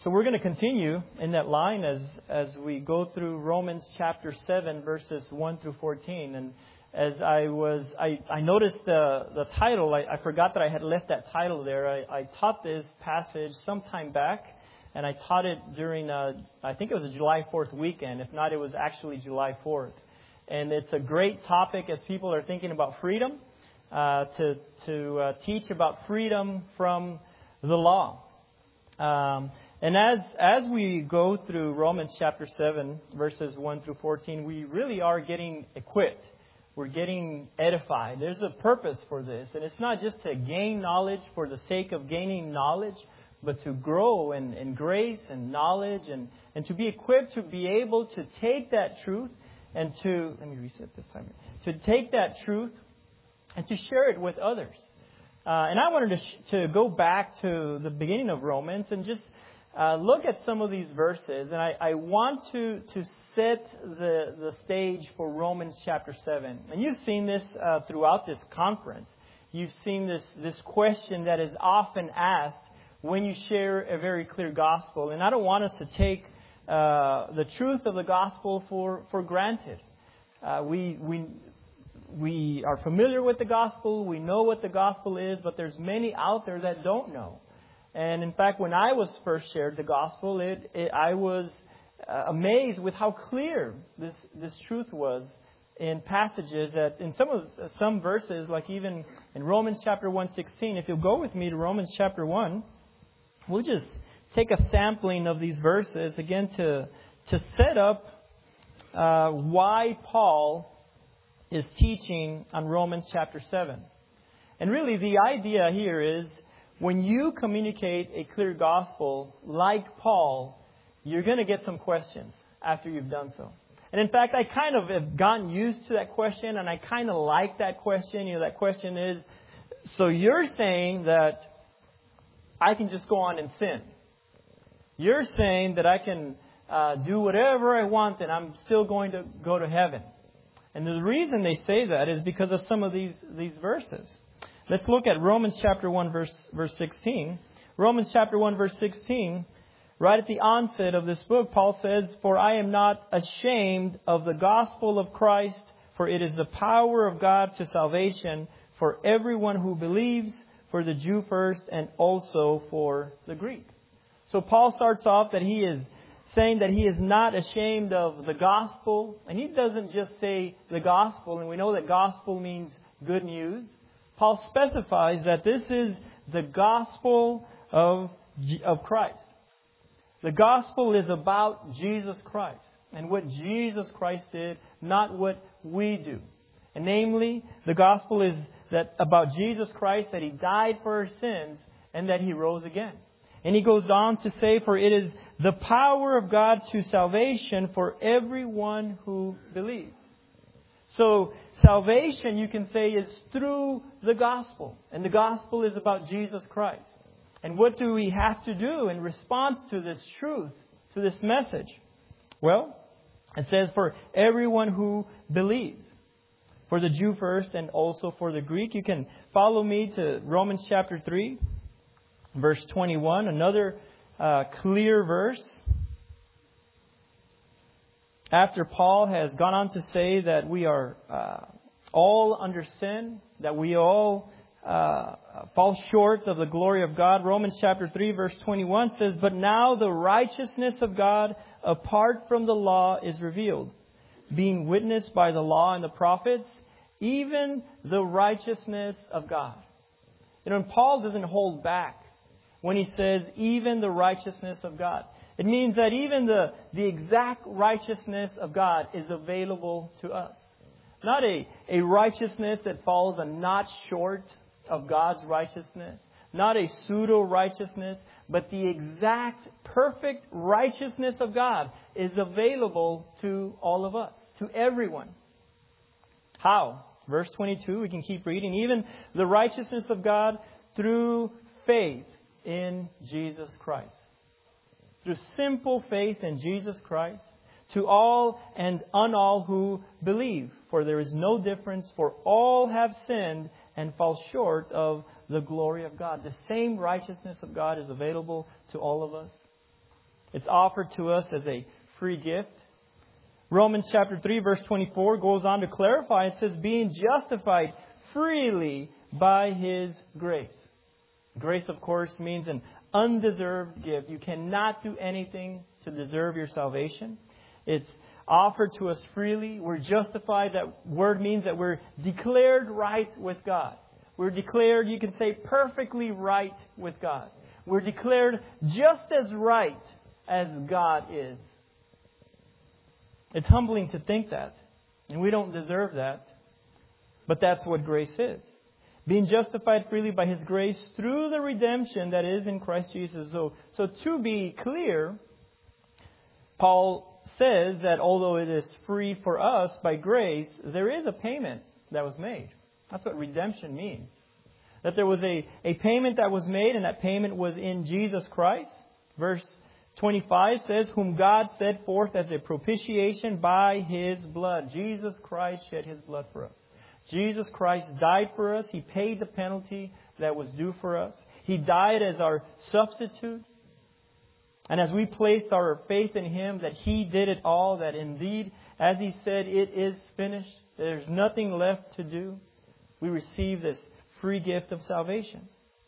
So we're going to continue in that line as we go through Romans chapter 7, verses 1 through 14. And as I noticed the title. I forgot that I had left that title there. I taught this passage some time back, and I taught it during, I think it was a July 4th weekend. If not, it was actually July 4th. And it's a great topic as people are thinking about freedom, to teach about freedom from the law. And as we go through Romans chapter 7, verses 1 through 14, we really are getting equipped. We're getting edified. There's a purpose for this. And it's not just to gain knowledge for the sake of gaining knowledge, but to grow in grace and knowledge and to be equipped to be able to take that truth and to, let me reset this time, to take that truth and to share it with others. And I wanted to go back to the beginning of Romans and just look at some of these verses. And I want to set the stage for Romans chapter 7. And you've seen this throughout this conference. You've seen this question that is often asked when you share a very clear gospel. And I don't want us to take the truth of the gospel for granted. We are familiar with the gospel. We know what the gospel is, but there's many out there that don't know. And in fact, when I was first shared the gospel, I was amazed with how clear this truth was in passages that in some verses, like even in Romans chapter 1:16. If you'll go with me to Romans chapter 1, we'll just take a sampling of these verses again to set up why Paul is teaching on Romans chapter 7. And really the idea here is when you communicate a clear gospel like Paul, you're going to get some questions after you've done so. And in fact, I kind of have gotten used to that question, and I kind of like that question. That question is, so you're saying that I can just go on and sin. You're saying that I can do whatever I want and I'm still going to go to heaven. And the reason they say that is because of some of these verses. Let's look at Romans chapter 1, verse 16. Romans chapter 1, verse 16. Right at the onset of this book, Paul says, "For I am not ashamed of the gospel of Christ, for it is the power of God to salvation for everyone who believes, for the Jew first and also for the Greek." So Paul starts off that he is saying that he is not ashamed of the gospel. And he doesn't just say the gospel, and we know that gospel means good news. Paul specifies that this is the gospel of Christ. The gospel is about Jesus Christ and what Jesus Christ did, not what we do. And namely, the gospel is that about Jesus Christ, that He died for our sins and that He rose again. And he goes on to say, "For it is the power of God to salvation for everyone who believes." So salvation, you can say, is through the gospel. And the gospel is about Jesus Christ. And what do we have to do in response to this truth, to this message? Well, it says, for everyone who believes. For the Jew first and also for the Greek. You can follow me to Romans chapter 3, verse 21. Another clear verse. After Paul has gone on to say that we are all under sin, that we all fall short of the glory of God. Romans chapter 3 verse 21 says, "But now the righteousness of God apart from the law is revealed, being witnessed by the law and the prophets, even the righteousness of God." And Paul doesn't hold back when he says, even the righteousness of God. It means that even the exact righteousness of God is available to us. Not a righteousness that falls a notch short of God's righteousness. Not a pseudo-righteousness, but the exact perfect righteousness of God is available to all of us, to everyone. How? Verse 22, we can keep reading. "Even the righteousness of God through faith in Jesus Christ." Through simple faith in Jesus Christ, to all and on all who believe. For there is no difference, for all have sinned and fall short of the glory of God. The same righteousness of God is available to all of us. It's offered to us as a free gift. Romans chapter 3 verse 24 goes on to clarify. It says, being justified freely by His grace. Grace, of course, means an undeserved gift. You cannot do anything to deserve your salvation. It's offered to us freely. We're justified. That word means that we're declared right with God. We're declared, you can say, perfectly right with God. We're declared just as right as God is. It's humbling to think that. And we don't deserve that. But that's what grace is. Being justified freely by His grace through the redemption that is in Christ Jesus. So to be clear, Paul says that although it is free for us by grace, there is a payment that was made. That's what redemption means. That there was a payment that was made, and that payment was in Jesus Christ. Verse 25 says, whom God set forth as a propitiation by His blood. Jesus Christ shed His blood for us. Jesus Christ died for us. He paid the penalty that was due for us. He died as our substitute. And as we placed our faith in Him, that He did it all, that indeed, as He said, it is finished. There's nothing left to do. We receive this free gift of salvation.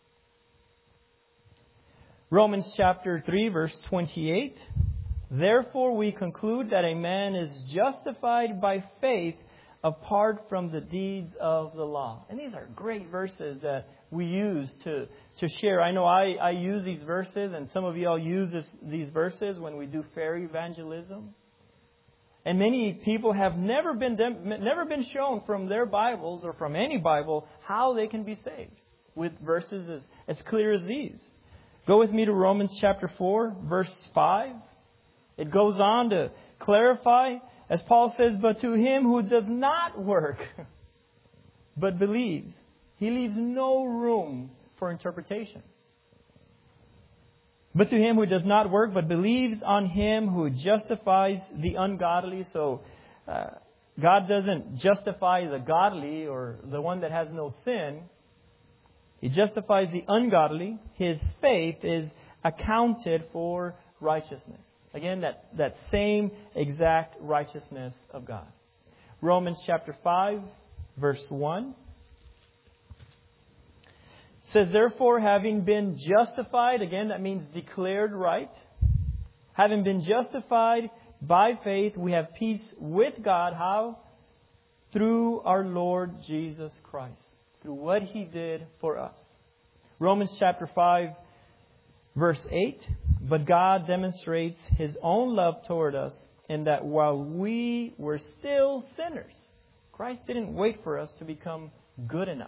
Romans chapter 3 verse 28. Therefore we conclude that a man is justified by faith apart from the deeds of the law. And these are great verses that we use to share. I know I use these verses, and some of you all use these verses when we do fair evangelism. And many people have never been shown from their Bibles or from any Bible how they can be saved with verses as clear as these. Go with me to Romans chapter 4, verse 5. It goes on to clarify, as Paul says, but to him who does not work, but believes, he leaves no room for interpretation. But to him who does not work, but believes on Him who justifies the ungodly. So God doesn't justify the godly or the one that has no sin. He justifies the ungodly. His faith is accounted for righteousness. Again, that same exact righteousness of God. Romans chapter 5, verse 1. Says, therefore, having been justified, again, that means declared right. Having been justified by faith, we have peace with God. How? Through our Lord Jesus Christ. Through what He did for us. Romans chapter 5, verse 8. But God demonstrates His own love toward us in that while we were still sinners, Christ didn't wait for us to become good enough,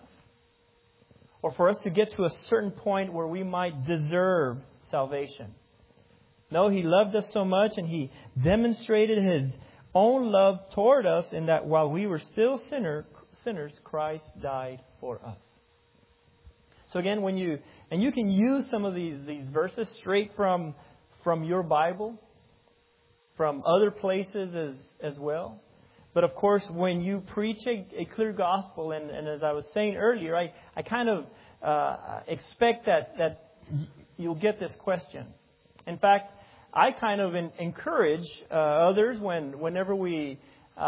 or for us to get to a certain point where we might deserve salvation. No, He loved us so much, and He demonstrated His own love toward us in that while we were still sinners, Christ died for us. So again, and you can use some of these verses straight from your Bible, from other places as well. But of course, when you preach a clear gospel, and as I was saying earlier, I kind of expect that you'll get this question. In fact, I kind of encourage others whenever we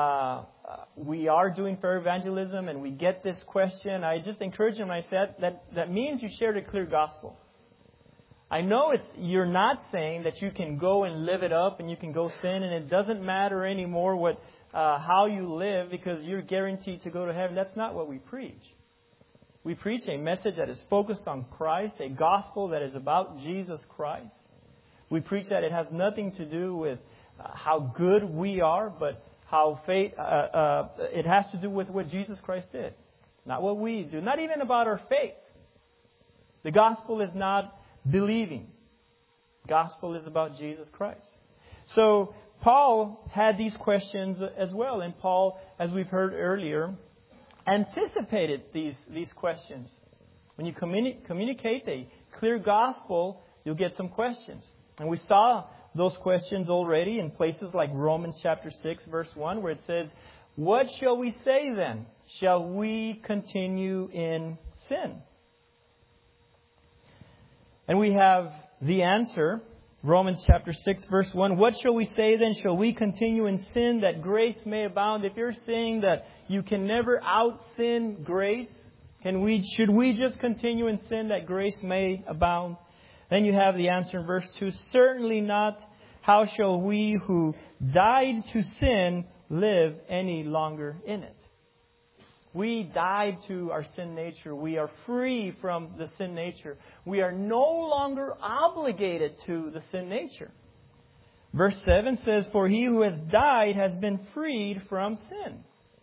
are doing fair evangelism and we get this question, I just encourage them. I said that means you shared a clear gospel. I know you're not saying that you can go and live it up and you can go sin and it doesn't matter anymore how you live because you're guaranteed to go to heaven. That's not what we preach. We preach a message that is focused on Christ, a gospel that is about Jesus Christ. We preach that it has nothing to do with how good we are, but how it has to do with what Jesus Christ did. Not what we do. Not even about our faith. The gospel is not believing. The gospel is about Jesus Christ. So Paul had these questions as well. And Paul, as we've heard earlier, anticipated these questions. When you communicate a clear gospel, you'll get some questions. And we saw those questions already in places like Romans chapter 6, verse 1, where it says, what shall we say then? Shall we continue in sin? And we have the answer Romans chapter 6, verse 1. What shall we say then? Shall we continue in sin that grace may abound? If you're saying that you can never out-sin grace, should we just continue in sin that grace may abound? Then you have the answer in verse 2. Certainly not. How shall we who died to sin live any longer in it? We died to our sin nature. We are free from the sin nature. We are no longer obligated to the sin nature. Verse 7 says, for he who has died has been freed from sin.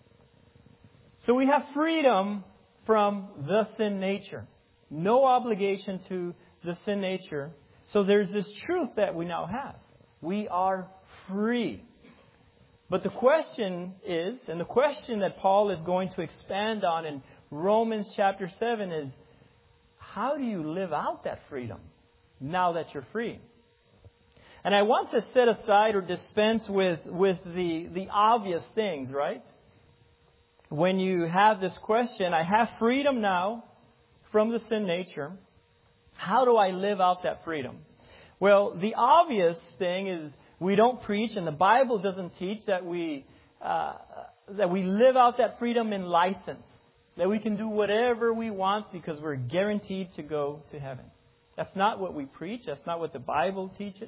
So we have freedom from the sin nature. No obligation to the sin nature. So there's this truth that we now have. We are free. But the question is, and the question that Paul is going to expand on in Romans chapter 7 is, how do you live out that freedom now that you're free? And I want to set aside or dispense with the obvious things, right? When you have this question, I have freedom now from the sin nature. How do I live out that freedom? Well, the obvious thing is we don't preach, and the Bible doesn't teach that we live out that freedom in license, that we can do whatever we want because we're guaranteed to go to heaven. That's not what we preach. That's not what the Bible teaches.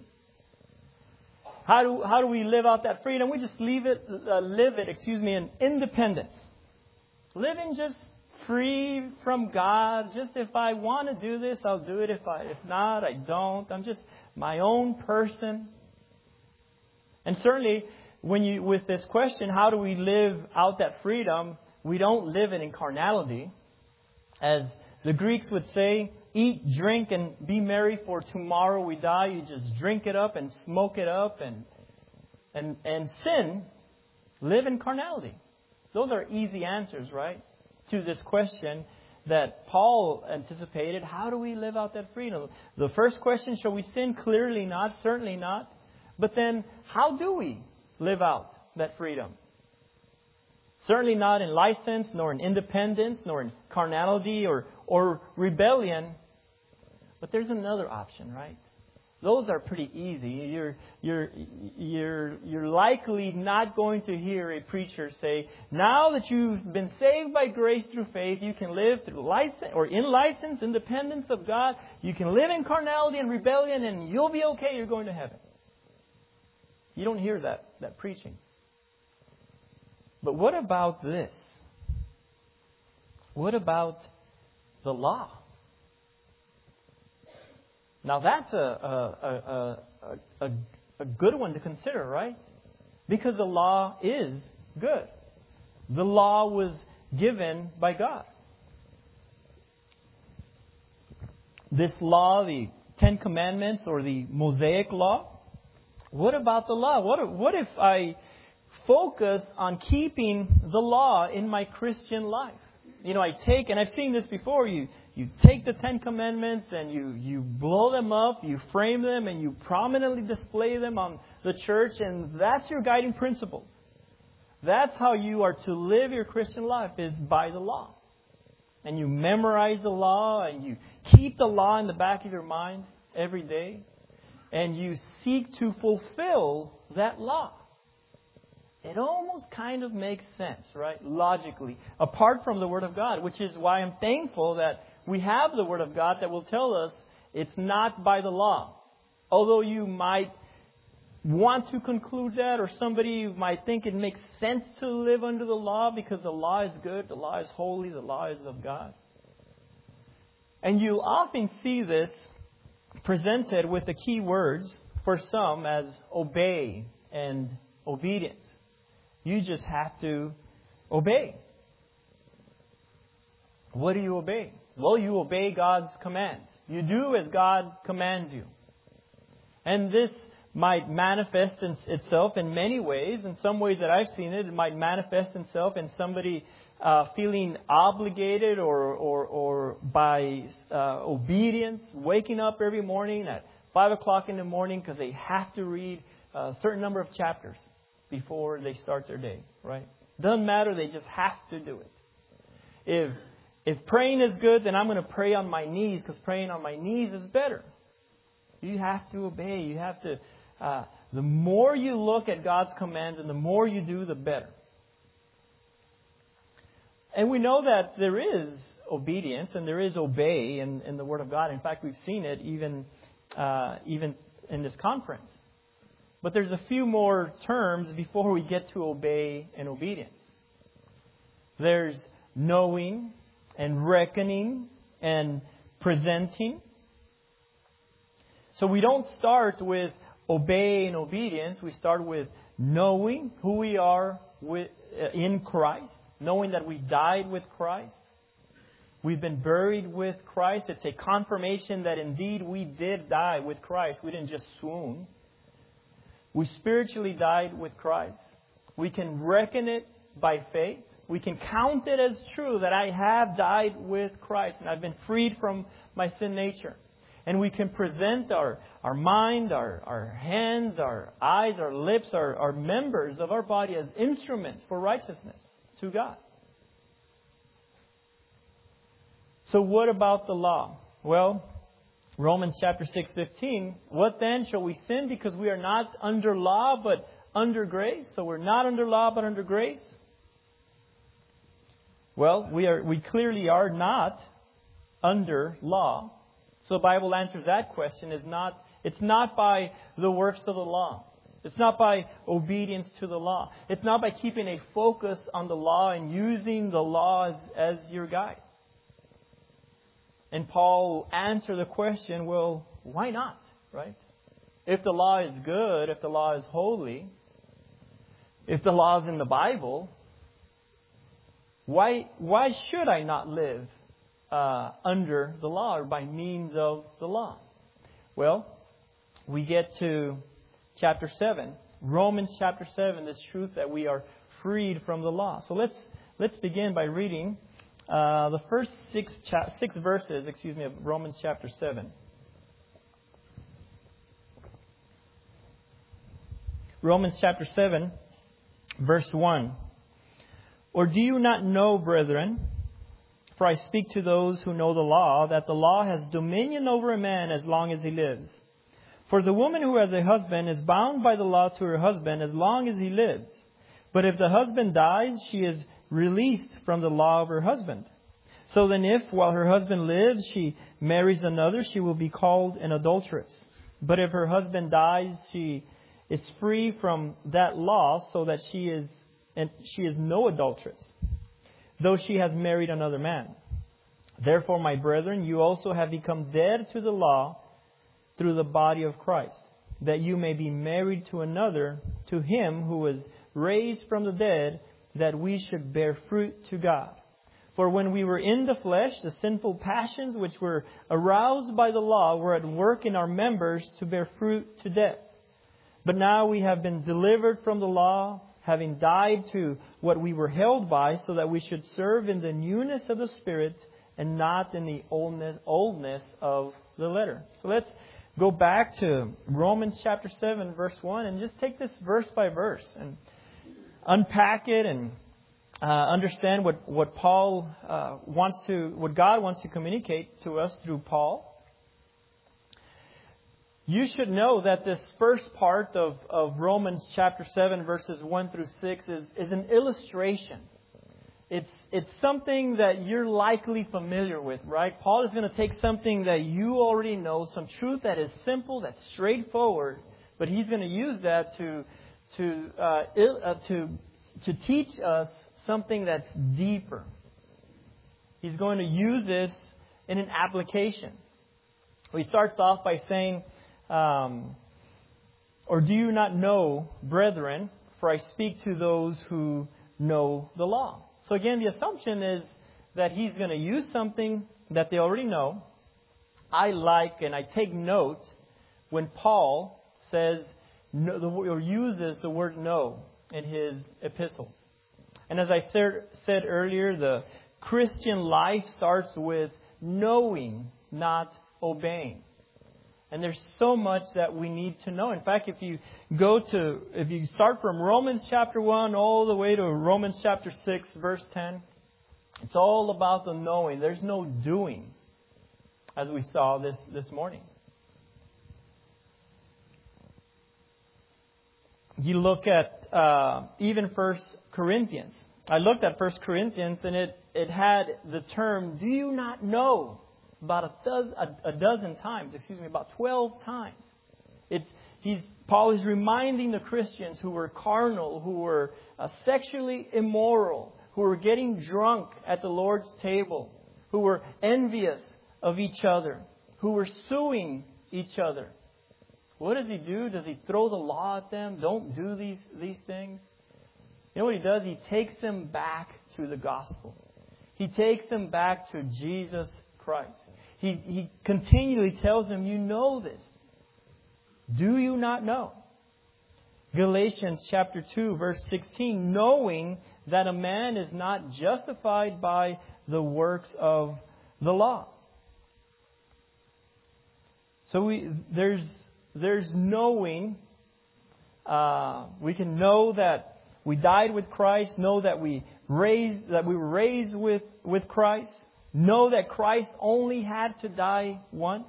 How do we live out that freedom? We just live it in independence, living just free from God. Just if I want to do this, I'll do it. If not, I don't. I'm just my own person. And certainly, with this question, how do we live out that freedom? We don't live it in carnality. As the Greeks would say, eat, drink, and be merry, for tomorrow we die. You just drink it up and smoke it up and sin, live in carnality. Those are easy answers, right, to this question that Paul anticipated. How do we live out that freedom? The first question, shall we sin? Clearly not, certainly not. But then, how do we live out that freedom? Certainly not in license, nor in independence, nor in carnality or rebellion. But there's another option, right? Those are pretty easy. You're likely not going to hear a preacher say, now that you've been saved by grace through faith, you can live through license or in license, independence of God. You can live in carnality and rebellion, and you'll be okay. You're going to heaven. You don't hear that preaching. But what about this? What about the law? Now that's a good one to consider, right? Because the law is good. The law was given by God. This law, the Ten Commandments or the Mosaic Law, what about the law? What if I focus on keeping the law in my Christian life? You know, and I've seen this before, you take the Ten Commandments and you blow them up, you frame them, and you prominently display them on the church, and that's your guiding principles. That's how you are to live your Christian life, is by the law. And you memorize the law, and you keep the law in the back of your mind every day. And you seek to fulfill that law. It almost kind of makes sense, right? Logically, apart from the Word of God, which is why I'm thankful that we have the Word of God that will tell us it's not by the law. Although you might want to conclude that, or somebody might think it makes sense to live under the law because the law is good, the law is holy, the law is of God. And you often see this presented with the key words for some as obey and obedience. You just have to obey. What do you obey? Well, you obey God's commands. You do as God commands you. And this might manifest itself in many ways. In some ways that I've seen it, it might manifest itself in somebody feeling obligated or by obedience, waking up every morning at 5 o'clock in the morning because they have to read a certain number of chapters before they start their day, right? Doesn't matter, they just have to do it. If praying is good, then I'm going to pray on my knees because praying on my knees is better. You have to obey. You have to. The more you look at God's commands and the more you do, the better. And we know that there is obedience and there is obey in the Word of God. In fact, we've seen it even in this conference. But there's a few more terms before we get to obey and obedience. There's knowing and reckoning and presenting. So we don't start with obey and obedience. We start with knowing who we are in Christ, knowing that we died with Christ. We've been buried with Christ. It's a confirmation that indeed we did die with Christ. We didn't just swoon. We spiritually died with Christ. We can reckon it by faith. We can count it as true that I have died with Christ and I've been freed from my sin nature. And we can present our mind, our hands, our eyes, our lips, our members of our body as instruments for righteousness to God. So what about the law? Well, Romans chapter 6:15, what then? Shall we sin because we are not under law but under grace? So we're not under law but under grace? Well, we clearly are not under law. So the Bible answers that question. It's not by the works of the law. It's not by obedience to the law. It's not by keeping a focus on the law and using the law as your guide. And Paul will answer the question, well, why not? Right? If the law is good, if the law is holy, if the law is in the Bible, why should I not live under the law or by means of the law? Well, we get to chapter 7, Romans chapter 7, this truth that we are freed from the law. So let's begin by reading the first six verses, of Romans chapter 7. Romans chapter 7, verse 1. Or do you not know, brethren, for I speak to those who know the law, that the law has dominion over a man as long as he lives. For the woman who has a husband is bound by the law to her husband as long as he lives. But if the husband dies, she is released from the law of her husband. So then if, while her husband lives, she marries another, she will be called an adulteress. But if her husband dies, she is free from that law, so that she is no adulteress, though she has married another man. Therefore, my brethren, you also have become dead to the law through the body of Christ, that you may be married to another, to him who was raised from the dead, that we should bear fruit to God. For when we were in the flesh, the sinful passions which were aroused by the law were at work in our members to bear fruit to death. But now we have been delivered from the law, having died to what we were held by, so that we should serve in the newness of the Spirit and not in the oldness of the letter. So let's go back to Romans chapter 7, verse 1, and just take this verse by verse and unpack it and understand what God wants to communicate to us through Paul. You should know that this first part of Romans chapter 7, verses 1 through 6 is an illustration. It's something that you're likely familiar with, right? Paul is going to take something that you already know, some truth that is simple, that's straightforward, but he's going to use that to teach us something that's deeper. He's going to use this in an application. He starts off by saying, or do you not know, brethren, for I speak to those who know the law. So again, the assumption is that he's going to use something that they already know. I like and I take note when Paul says or uses the word know in his epistles. And as I said earlier, the Christian life starts with knowing, not obeying. And there's so much that we need to know. In fact, if you start from Romans chapter 1 all the way to Romans chapter 6, verse 10, it's all about the knowing. There's no doing, as we saw this morning. you look at even 1 Corinthians. I looked at 1 Corinthians and it had the term, do you not know? About a dozen times, about 12 times. Paul is reminding the Christians who were carnal, who were sexually immoral, who were getting drunk at the Lord's table, who were envious of each other, who were suing each other. What does he do? Does he throw the law at them? Don't do these things. You know what he does? He takes them back to the gospel. He takes them back to Jesus Christ. He continually tells them, you know this. Do you not know? Galatians chapter 2, verse 16, knowing that a man is not justified by the works of the law. So there's knowing. We can know that we died with Christ, know that we were raised with Christ, know that Christ only had to die once.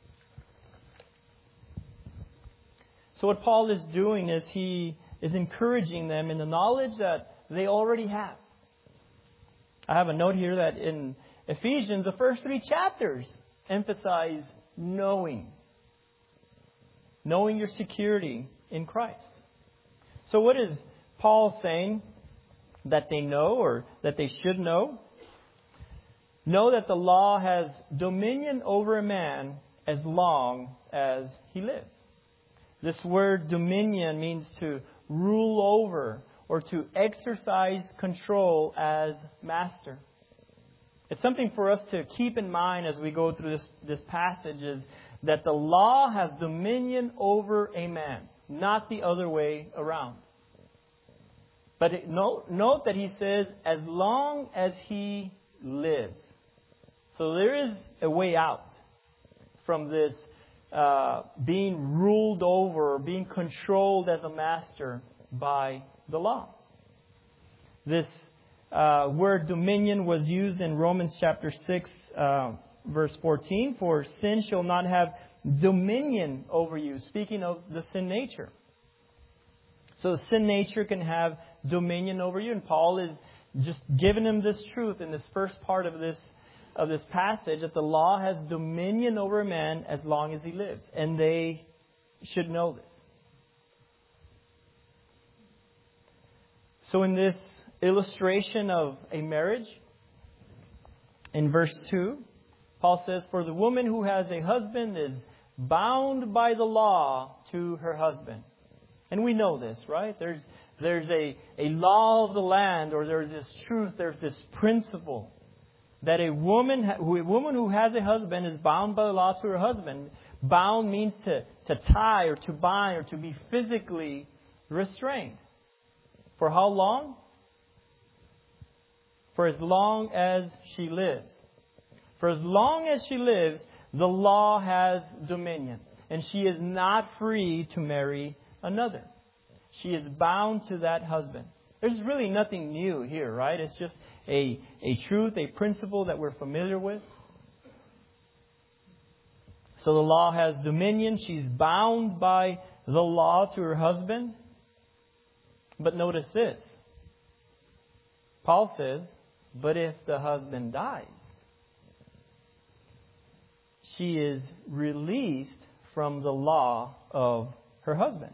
So what Paul is doing is he is encouraging them in the knowledge that they already have. I have a note here that in Ephesians, the first 3 chapters emphasize knowing. Knowing your security in Christ. So what is Paul saying that they know or that they should know? Know that the law has dominion over a man as long as he lives. This word dominion means to rule over or to exercise control as master. It's something for us to keep in mind as we go through this passage is that the law has dominion over a man, not the other way around. But note that he says, as long as he lives. So there is a way out from this being ruled over, being controlled as a master by the law. This word dominion was used in Romans chapter 6, verse 14. For sin shall not have dominion over you. Speaking of the sin nature. So the sin nature can have dominion over you. And Paul is just giving them this truth in this first part of this passage, that the law has dominion over a man as long as he lives. And they should know this. So in this illustration of a marriage, in verse 2, Paul says, for the woman who has a husband is bound by the law to her husband. And we know this, right? There's a law of the land, or there's this truth, there's this principle that a woman who has a husband is bound by the law to her husband. Bound means to tie or to bind or to be physically restrained. For how long? For as long as she lives. For as long as she lives, the law has dominion. And she is not free to marry another. She is bound to that husband. There's really nothing new here, right? It's just a truth, a principle that we're familiar with. So the law has dominion. She's bound by the law to her husband. But notice this. Paul says, but if the husband dies, she is released from the law of her husband.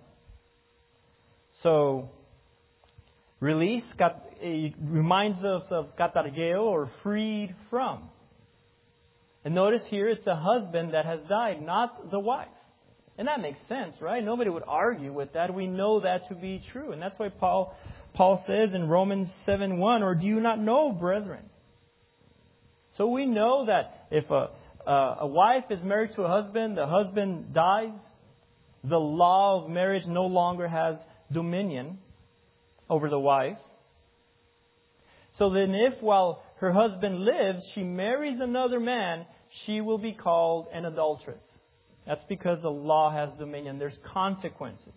So, release reminds us of katargeo, or freed from. And notice here it's a husband that has died, not the wife. And that makes sense, right? Nobody would argue with that. We know that to be true. And that's why Paul says in Romans 7:1, or do you not know, brethren? So we know that if a wife is married to a husband, the husband dies, the law of marriage no longer has dominion over the wife. So then if while her husband lives, she marries another man, she will be called an adulteress. That's because the law has dominion. There's consequences.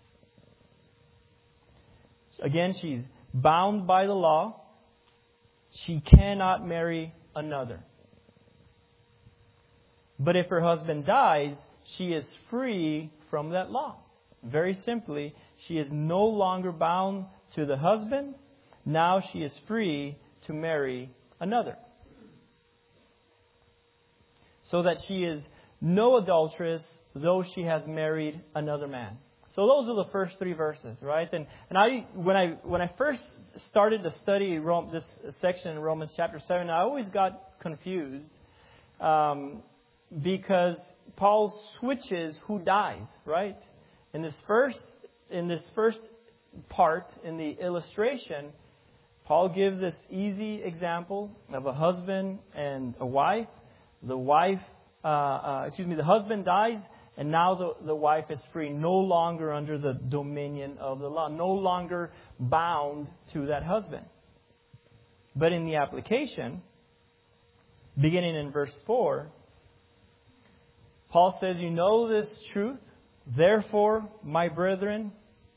Again, she's bound by the law. She cannot marry another. But if her husband dies, she is free from that law. very simply, she is no longer bound to the husband. Now she is free to marry another. So that she is no adulteress, though she has married another man. So those are the first three verses, right? And when I first started to study this section in Romans chapter 7, I always got confused because Paul switches who dies, right? In this first part, in the illustration, Paul gives this easy example of a husband and a wife. The husband dies, and now the wife is free, no longer under the dominion of the law, no longer bound to that husband. But in the application, beginning in verse 4, Paul says, "You know this truth, therefore, my brethren,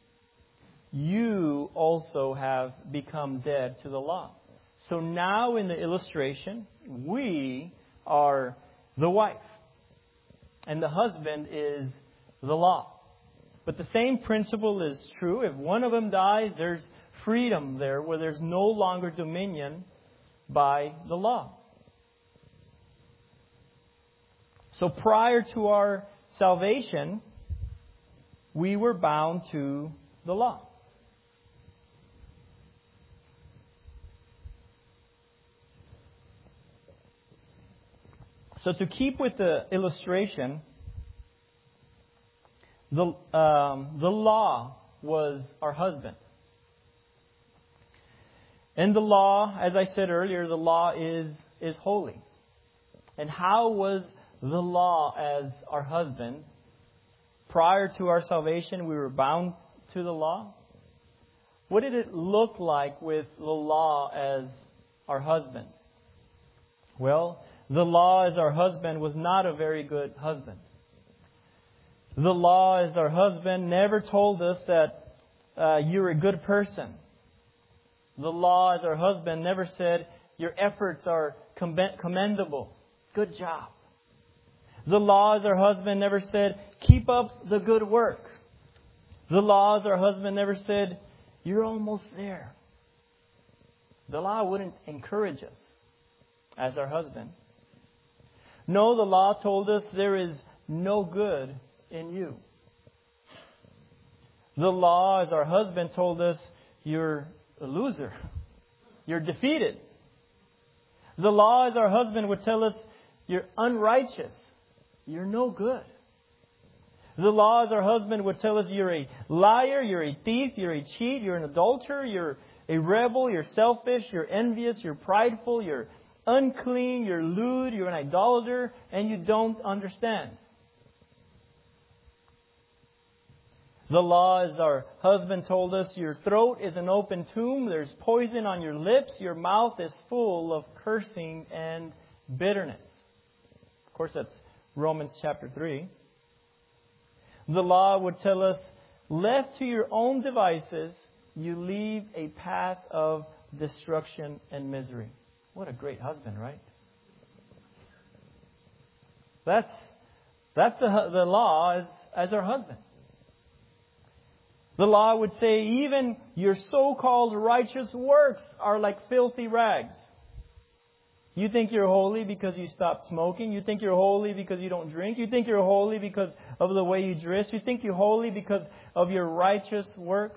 you also have become dead to the law." So now in the illustration, we are the wife, and the husband is the law. But the same principle is true. If one of them dies, there's freedom there where there's no longer dominion by the law. So prior to our salvation, we were bound to the law. So to keep with the illustration, the law was our husband. And the law, as I said earlier, the law is holy. And how was the law as our husband? Prior to our salvation, we were bound to the law. What did it look like with the law as our husband? Well, the law as our husband was not a very good husband. The law as our husband never told us that you're a good person. The law as our husband never said your efforts are commendable. Good job. The law as our husband never said keep up the good work. The law as our husband never said you're almost there. The law wouldn't encourage us as our husband. No, the law told us there is no good in you. The law as our husband told us you're a loser. You're defeated. The law as our husband would tell us you're unrighteous. You're no good. The law as our husband would tell us you're a liar, you're a thief, you're a cheat, you're an adulterer, you're a rebel, you're selfish, you're envious, you're prideful, you're unclean, you're lewd, you're an idolater, and you don't understand. The law as our husband told us, your throat is an open tomb, there's poison on your lips, your mouth is full of cursing and bitterness. Of course, that's Romans chapter 3. The law would tell us, left to your own devices, you leave a path of destruction and misery. What a great husband, right? That's the law as our husband. The law would say even your so-called righteous works are like filthy rags. You think you're holy because you stopped smoking. You think you're holy because you don't drink. You think you're holy because of the way you dress. You think you're holy because of your righteous works.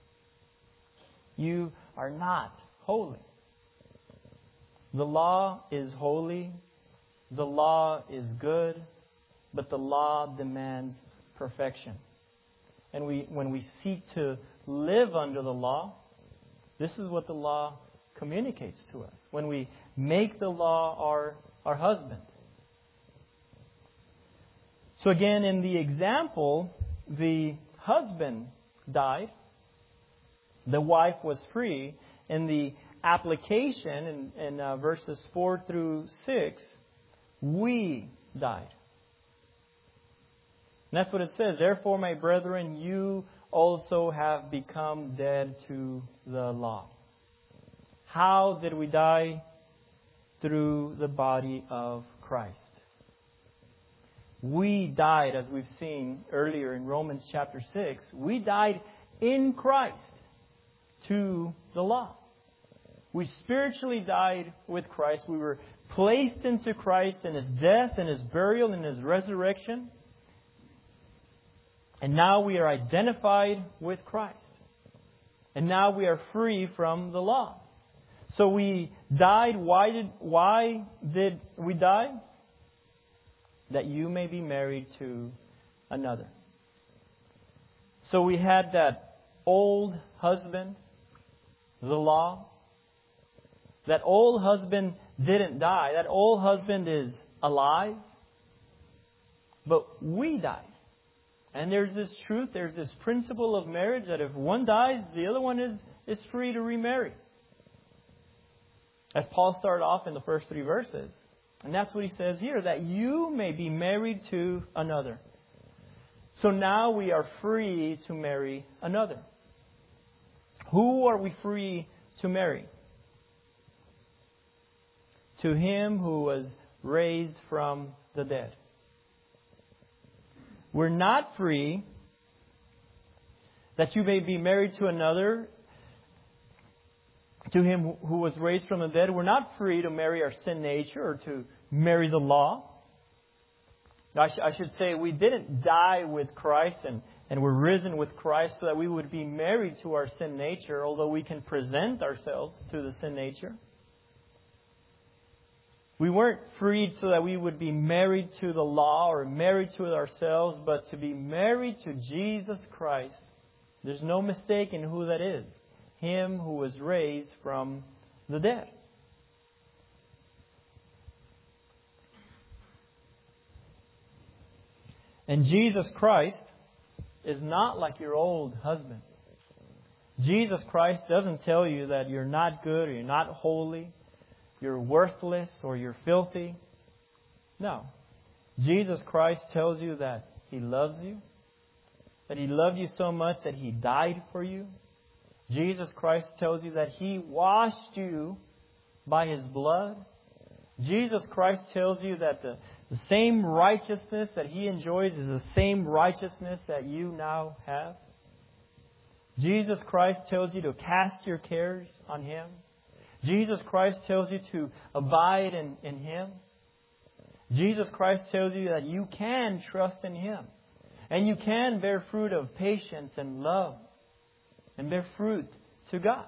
You are not holy. The law is holy. The law is good. But the law demands perfection. And when we seek to live under the law, this is what the law communicates to us. When we make the law our husband. So again, in the example, the husband died. The wife was free. In the application, in verses 4 through 6, we died. And that's what it says. Therefore, my brethren, you also have become dead to the law. How did we die? Through the body of Christ. We died, as we've seen earlier in Romans chapter 6, we died in Christ to the law. We spiritually died with Christ. We were placed into Christ in His death, in His burial, in His resurrection. And now we are identified with Christ. And now we are free from the law. So we died. Why did we die? That you may be married to another. So we had that old husband, the law. That old husband didn't die. That old husband is alive. But we died. And there's this truth, there's this principle of marriage that if one dies, the other one is free to remarry. As Paul started off in the first 3 verses. And that's what he says here, that you may be married to another. So now we are free to marry another. Who are we free to marry? To Him who was raised from the dead. We're not free that you may be married to another, to Him who was raised from the dead. We're not free to marry our sin nature or to marry the law. I should say we didn't die with Christ and we're risen with Christ so that we would be married to our sin nature, although we can present ourselves to the sin nature. We weren't freed so that we would be married to the law or married to ourselves, but to be married to Jesus Christ. There's no mistake in who that is. Him who was raised from the dead. And Jesus Christ is not like your old husband. Jesus Christ doesn't tell you that you're not good or you're not holy, you're worthless or you're filthy. No. Jesus Christ tells you that He loves you, that He loved you so much that He died for you. Jesus Christ tells you that He washed you by His blood. Jesus Christ tells you that the same righteousness that He enjoys is the same righteousness that you now have. Jesus Christ tells you to cast your cares on Him. Jesus Christ tells you to abide in Him. Jesus Christ tells you that you can trust in Him. And you can bear fruit of patience and love. And bear fruit to God.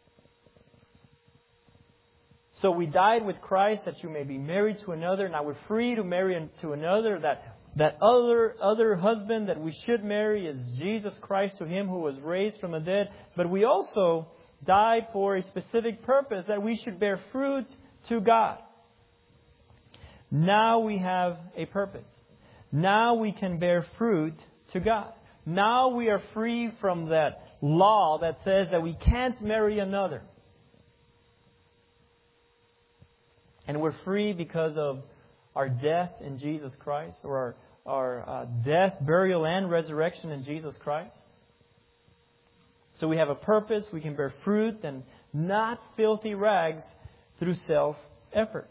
So we died with Christ that you may be married to another. Now we're free to marry to another. That other husband that we should marry is Jesus Christ, to Him who was raised from the dead. But we also died for a specific purpose, that we should bear fruit to God. Now we have a purpose. Now we can bear fruit to God. Now we are free from that law that says that we can't marry another. And we're free because of our death in Jesus Christ, or our death, burial, and resurrection in Jesus Christ. So we have a purpose, we can bear fruit and not filthy rags through self-effort.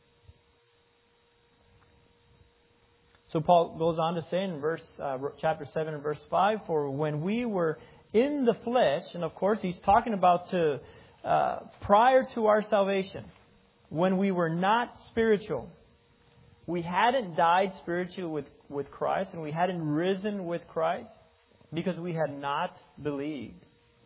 So Paul goes on to say in chapter 7 and verse 5, for when we were in the flesh, and of course he's talking about prior to our salvation, when we were not spiritual, we hadn't died spiritually with Christ, and we hadn't risen with Christ because we had not believed.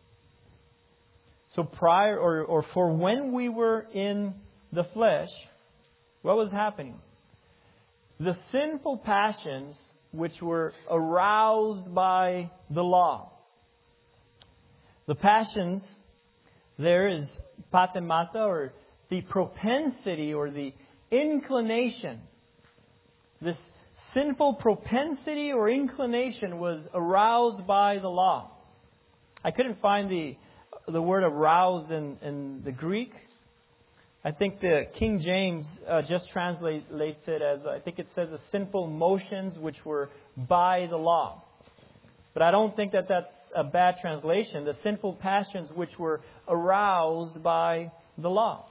So prior or for when we were in the flesh, what was happening? The sinful passions which were aroused by the law. The passions there is patemata, or the propensity or the inclination. This sinful propensity or inclination was aroused by the law. I couldn't find the word aroused in the Greek. I think the King James just translates it as, I think it says, the sinful motions which were by the law. But I don't think that that's a bad translation. The sinful passions which were aroused by the law.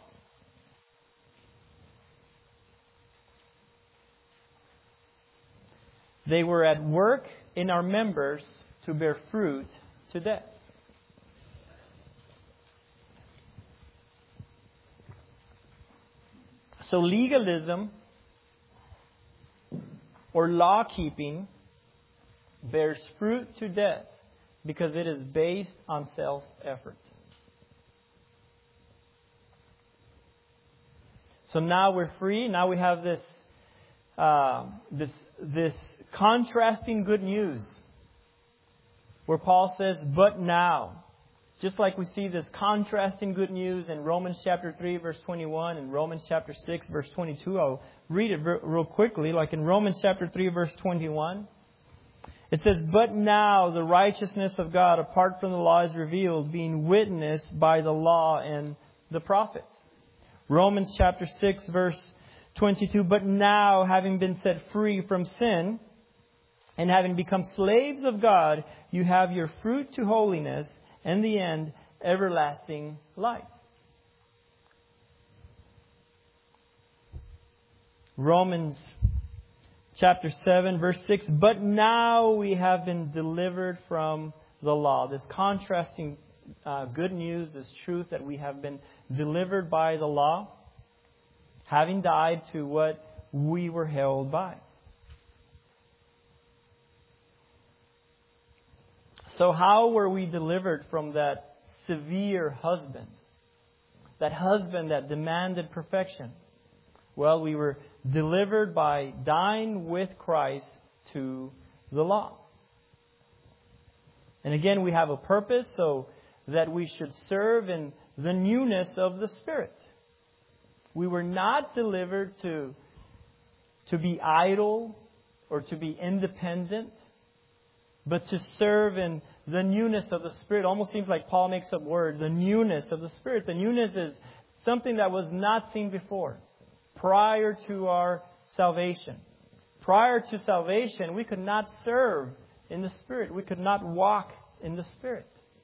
They were at work in our members to bear fruit to death. So legalism or law keeping bears fruit to death because it is based on self-effort. So now we're free. Now we have this contrasting good news where Paul says, but now. Just like we see this contrasting good news in Romans chapter 3, verse 21, and Romans chapter 6, verse 22. I'll read it real quickly. Like in Romans chapter 3, verse 21. It says, but now the righteousness of God apart from the law is revealed, being witnessed by the law and the prophets. Romans chapter 6, verse 22. But now, having been set free from sin, and having become slaves of God, you have your fruit to holiness, and the end, everlasting life. Romans chapter 7, verse 6. But now we have been delivered from the law. This contrasting good news, this truth that we have been delivered by the law, having died to what we were held by. So how were we delivered from that severe husband? That husband that demanded perfection? Well, we were delivered by dying with Christ to the law. And again, we have a purpose so that we should serve in the newness of the Spirit. We were not delivered to be idle or to be independent, but to serve in the newness of the Spirit. Almost seems like Paul makes up words. The newness of the Spirit. The newness is something that was not seen before, prior to our salvation. Prior to salvation, we could not serve in the Spirit. We could not walk in the Spirit.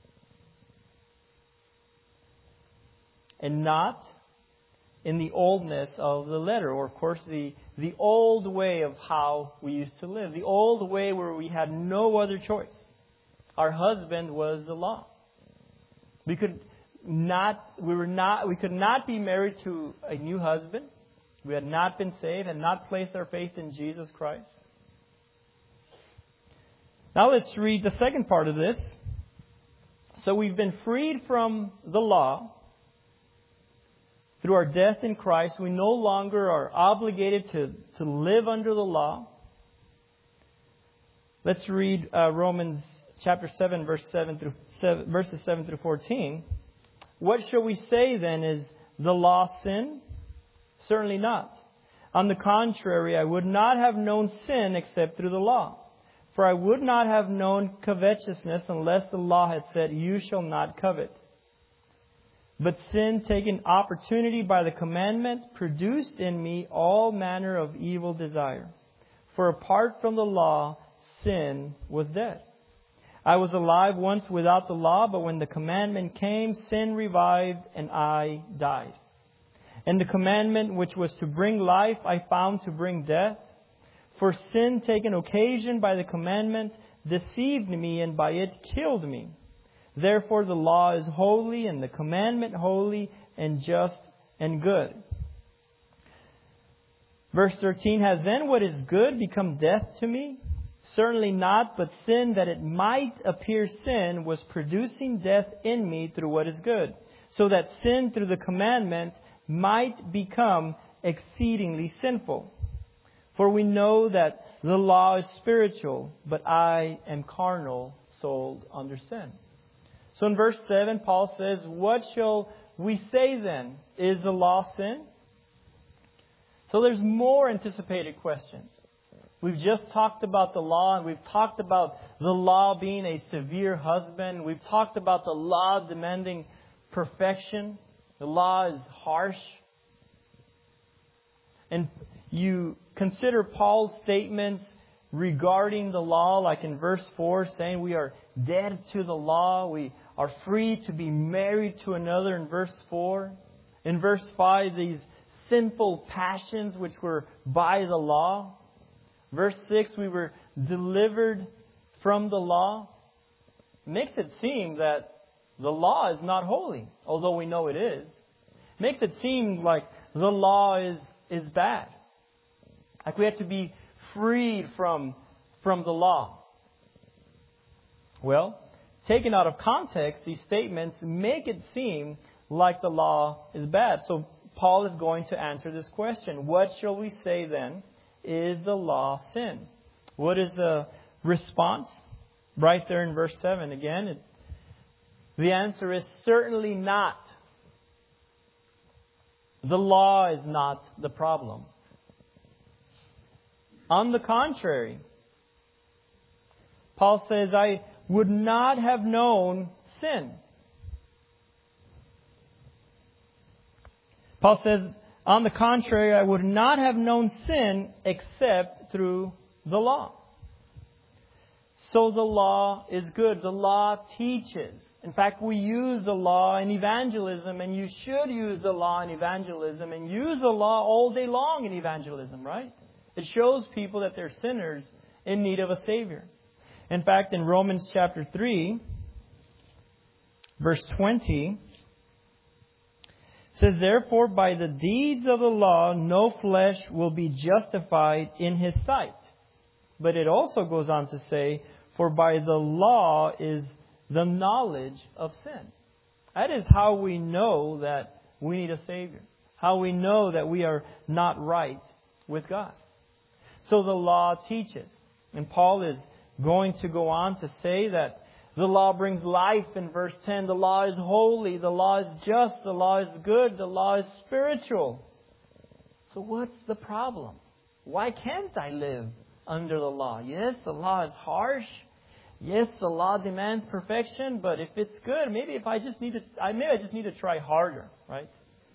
And not in the oldness of the letter, or of course the old way of how we used to live, the old way where we had no other choice. Our husband was the law. We could not be married to a new husband. We had not been saved, had not placed our faith in Jesus Christ. Now let's read the second part of this. So we've been freed from the law. Through our death in Christ, we no longer are obligated to live under the law. Let's read Romans chapter 7, verses 7 through 14. What shall we say then? Is the law sin? Certainly not. On the contrary, I would not have known sin except through the law. For I would not have known covetousness unless the law had said, you shall not covet. But sin, taking opportunity by the commandment, produced in me all manner of evil desire. For apart from the law, sin was dead. I was alive once without the law, but when the commandment came, sin revived and I died. And the commandment which was to bring life, I found to bring death. For sin, taken occasion by the commandment, deceived me and by it killed me. Therefore the law is holy and the commandment holy and just and good. Verse 13, has then what is good become death to me? Certainly not, but sin, that it might appear sin, was producing death in me through what is good. So that sin through the commandment might become exceedingly sinful. For we know that the law is spiritual, but I am carnal, sold under sin. So in verse 7, Paul says, what shall we say then? Is the law sin? So there's more anticipated questions. We've just talked about the law, and we've talked about the law being a severe husband. We've talked about the law demanding perfection. The law is harsh. And you consider Paul's statements regarding the law, like in verse 4, saying we are dead to the law. We are free to be married to another in verse 4. In verse 5, these sinful passions which were by the law. Verse 6, we were delivered from the law. Makes it seem that the law is not holy, although we know it is. Makes it seem like the law is bad. Like we have to be freed from the law. Well, taken out of context, these statements make it seem like the law is bad. So Paul is going to answer this question. What shall we say then? Is the law sin? What is the response? Right there in verse 7 again. The answer is certainly not. The law is not the problem. On the contrary, Paul says, I would not have known sin. Paul says, on the contrary, I would not have known sin except through the law. So the law is good. The law teaches. In fact, we use the law in evangelism, and you should use the law in evangelism and use the law all day long in evangelism, right? It shows people that they're sinners in need of a Savior. In fact, in Romans chapter 3, verse 20, it says, therefore, by the deeds of the law, no flesh will be justified in his sight. But it also goes on to say, for by the law is the knowledge of sin. That is how we know that we need a Savior. How we know that we are not right with God. So the law teaches. And Paul is going to go on to say that the law brings life in verse 10. The law is holy. The law is just. The law is good. The law is spiritual. So what's the problem? Why can't I live under the law? Yes, the law is harsh. Yes, the law demands perfection. But if it's good, maybe I just need to try harder, right?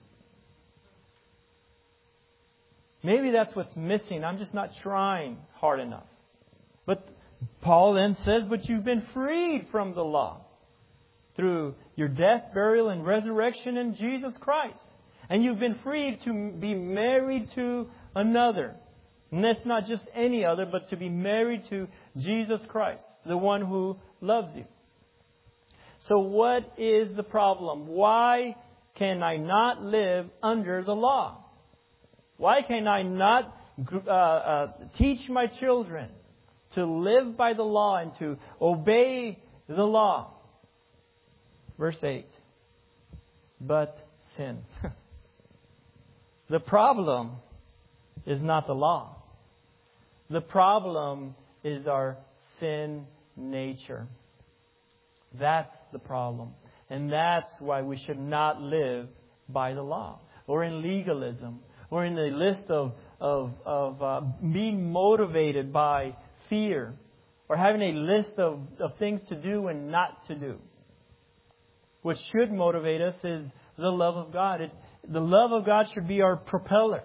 Maybe that's what's missing. I'm just not trying hard enough. But Paul then says, but you've been freed from the law through your death, burial, and resurrection in Jesus Christ. And you've been freed to be married to another. And that's not just any other, but to be married to Jesus Christ, the one who loves you. So what is the problem? Why can I not live under the law? Why can I not teach my children to live by the law and to obey the law? Verse 8. But sin. The problem is not the law. The problem is our sin nature. That's the problem. And that's why we should not live by the law. Or in legalism. Or in the list of being motivated by fear. Or having a list of things to do and not to do. What should motivate us is the love of God. The love of God should be our propeller.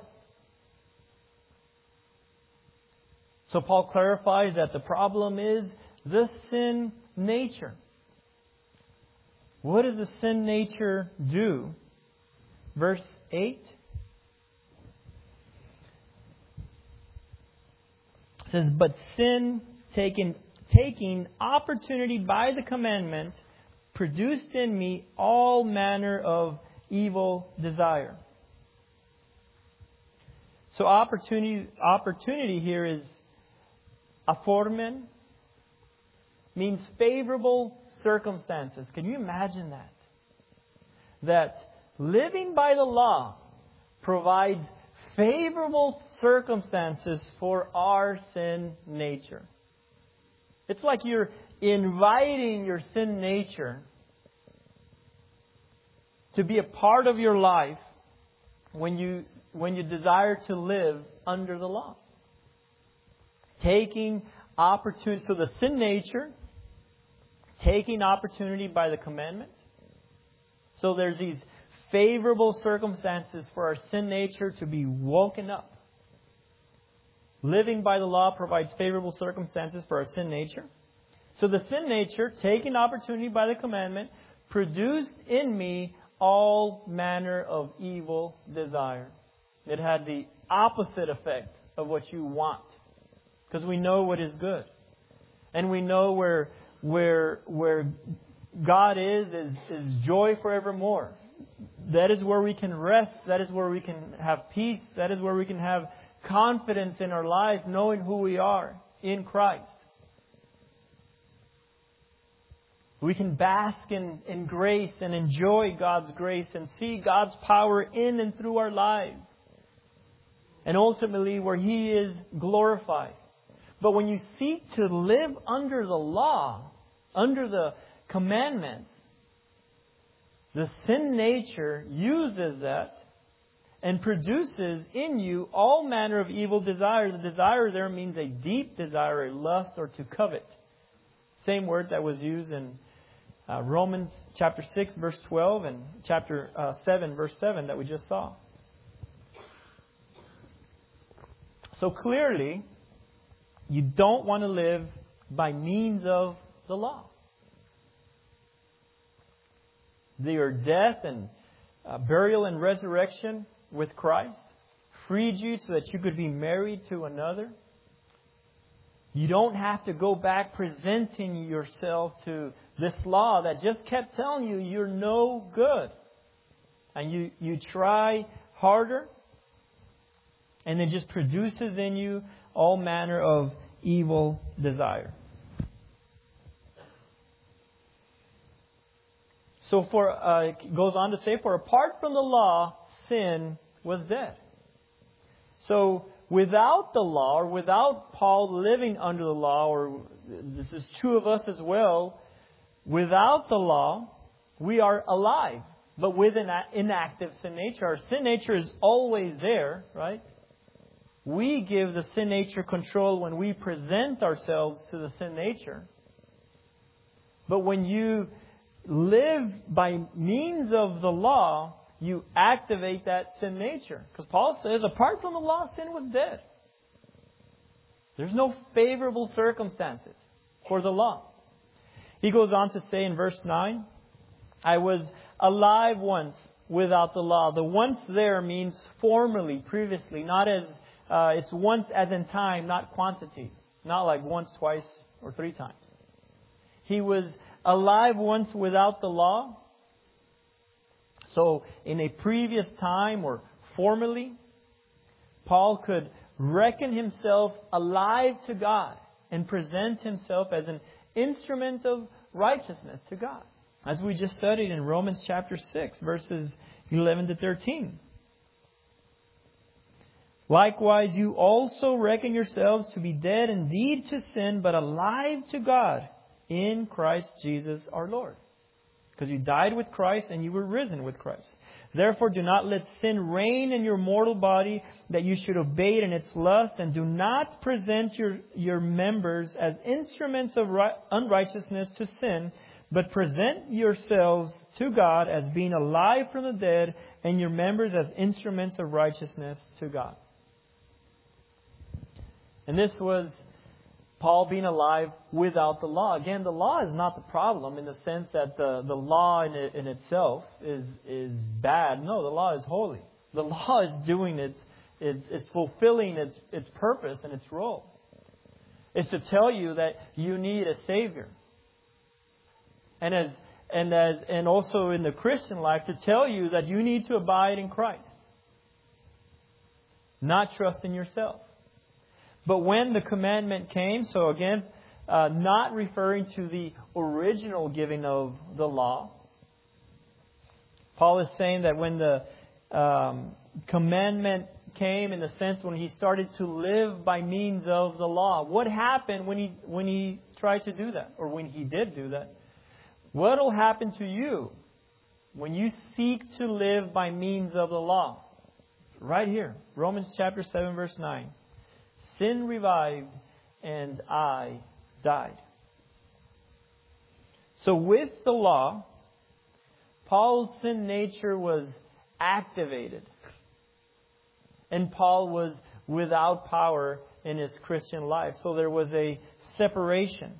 So Paul clarifies that the problem is the sin nature. What does the sin nature do? Verse 8 says, but sin taking opportunity by the commandment produced in me all manner of evil desire. So opportunity here is aphormen, means favorable circumstances. Can you imagine that? That living by the law provides favorable circumstances for our sin nature. It's like you're inviting your sin nature to be a part of your life when you desire to live under the law. Taking opportunity, so the sin nature, taking opportunity by the commandment. So there's these favorable circumstances for our sin nature to be woken up. Living by the law provides favorable circumstances for our sin nature. So the sin nature, taking opportunity by the commandment, produced in me all manner of evil desire. It had the opposite effect of what you want. because we know what is good. And we know where God is joy forevermore. That is where we can rest. That is where we can have peace. That is where we can have confidence in our life, knowing who we are in Christ. We can bask in grace and enjoy God's grace and see God's power in and through our lives. And ultimately where He is glorified. But when you seek to live under the law, under the commandments, the sin nature uses that and produces in you all manner of evil desires. The desire there means a deep desire, a lust, or to covet. Same word that was used in Romans chapter 6, verse 12, and chapter 7, verse 7 that we just saw. So clearly, you don't want to live by means of the law. Your death and burial and resurrection with Christ freed you so that you could be married to another. You don't have to go back presenting yourself to this law that just kept telling you you're no good. And you try harder, and it just produces in you all manner of evil desire. So it goes on to say, for apart from the law, sin was dead. So without the law, or without Paul living under the law, or this is true of us as well, without the law, we are alive, but with an inactive sin nature. Our sin nature is always there, right? We give the sin nature control when we present ourselves to the sin nature. But when you live by means of the law, you activate that sin nature. Because Paul says, apart from the law, sin was dead. There's no favorable circumstances for the law. He goes on to say in verse 9, I was alive once without the law. The once there means formerly, previously, not as it's once as in time, not quantity. Not like once, twice, or three times. He was alive once without the law. So in a previous time or formerly, Paul could reckon himself alive to God and present himself as an instrument of righteousness to God. As we just studied in Romans chapter 6, verses 11 to 13. Likewise, you also reckon yourselves to be dead indeed to sin, but alive to God in Christ Jesus our Lord. Because you died with Christ and you were risen with Christ. Therefore, do not let sin reign in your mortal body, that you should obey it in its lust, and do not present your members as instruments of unrighteousness to sin, but present yourselves to God as being alive from the dead, and your members as instruments of righteousness to God. And this was Paul being alive without the law. Again, the law is not the problem in the sense that the law in itself is bad. No, the law is holy. The law is doing it's fulfilling its purpose and its role. It's to tell you that you need a Savior. And also in the Christian life to tell you that you need to abide in Christ. Not trust in yourself. But when the commandment came, so again, not referring to the original giving of the law. Paul is saying that when the commandment came, in the sense when he started to live by means of the law, what happened when he tried to do that, or when he did do that? What will happen to you when you seek to live by means of the law? Right here, Romans chapter 7, verse 9. Sin revived, and I died. So with the law, Paul's sin nature was activated. And Paul was without power in his Christian life. So there was a separation.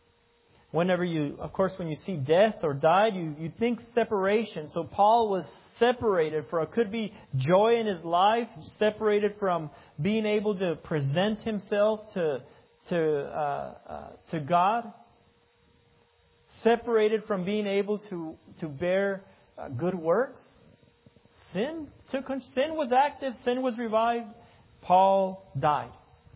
Whenever when you see death or died, you think separation. So Paul was separated from, it could be joy in his life, separated from being able to present himself to God, separated from being able to bear good works. Sin was active, sin was revived. Paul died.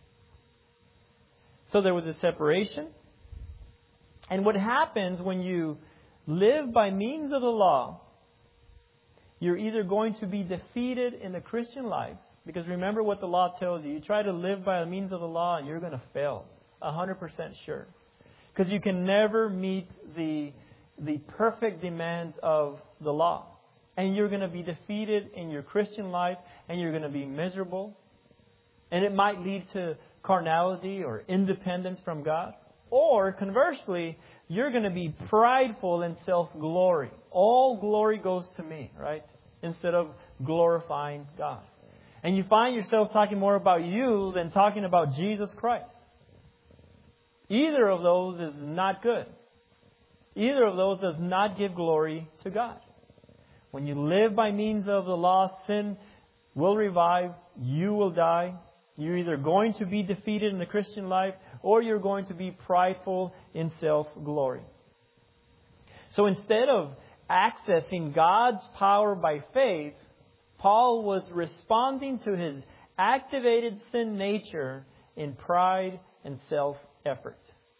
So there was a separation. And what happens when you live by means of the law, you're either going to be defeated in the Christian life, because remember what the law tells you. You try to live by the means of the law and you're going to fail. 100% sure. Because you can never meet the perfect demands of the law. And you're going to be defeated in your Christian life, and you're going to be miserable. And it might lead to carnality or independence from God. Or conversely, you're going to be prideful in self-glory. All glory goes to me, right? Instead of glorifying God. And you find yourself talking more about you than talking about Jesus Christ. Either of those is not good. Either of those does not give glory to God. When you live by means of the law, sin will revive. You will die. You're either going to be defeated in the Christian life, or you're going to be prideful in self-glory. So instead of accessing God's power by faith, Paul was responding to his activated sin nature in pride and self-effort.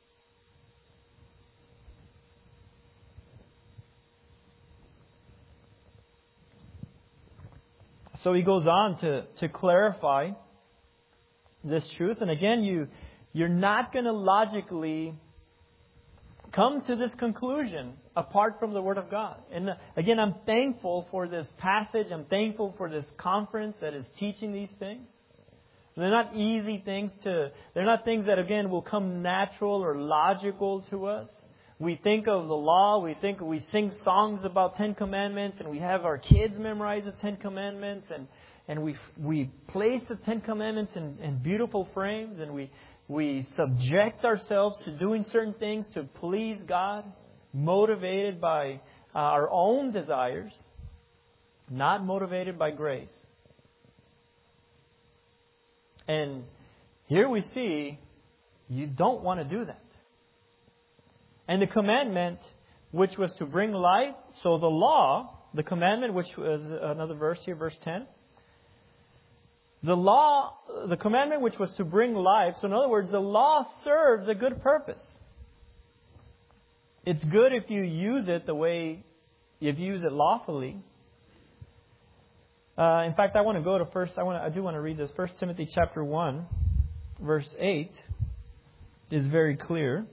So he goes on to clarify this truth. And again, you're not going to logically come to this conclusion apart from the Word of God. And again, I'm thankful for this passage. I'm thankful for this conference that is teaching these things. They're not easy things they're not things that, again, will come natural or logical to us. We think of the law, we sing songs about 10 Commandments, and we have our kids memorize the 10 Commandments, and we place the 10 Commandments in beautiful frames, and we subject ourselves to doing certain things to please God, motivated by our own desires, not motivated by grace. And here we see you don't want to do that. And the commandment, which was to bring life, so the law, the commandment, which was another verse here, verse 10. The commandment which was to bring life, so in other words, the law serves a good purpose. It's good if you use it the way, if you use it lawfully. In fact, I want to go to I do want to read this. 1 Timothy chapter 1, verse 8 is very clear.